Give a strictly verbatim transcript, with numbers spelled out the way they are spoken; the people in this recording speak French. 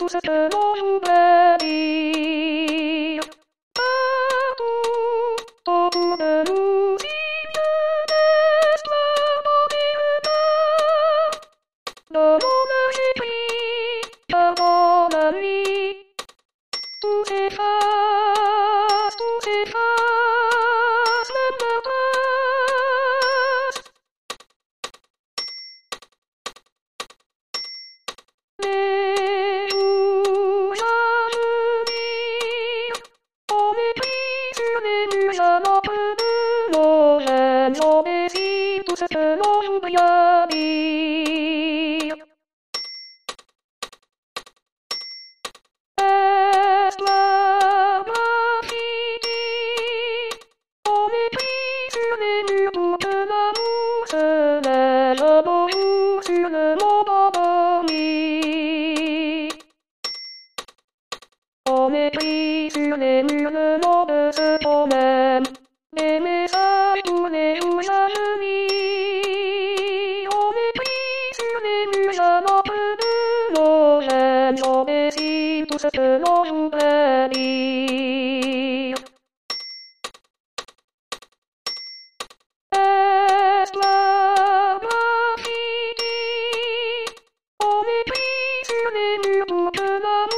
tous que l'on oublie. Partout, autour de nous, il y a l'espoir dans les humains. Donnons leur esprit, car dans la nuit, tout s'efface, tout s'efface, même leur trace. Les jours s'agenouillent, on écrit sur les murs à l'encre de nos gènes, on décide tout ce que l'on oublie à dire. Histoire graffiti, on écrit sur les murs pour que l'amour se lève un beau jour sur le monde endormi. On écrit sur les murs le nom de ce qu'on aime, des messages pour les jours à venir. On écrit sur les murs à l'encre de nos gènes, on décide tout ce que l'on voudrait dire. Histoire graffiti, on écrit sur les murs pour que l'amour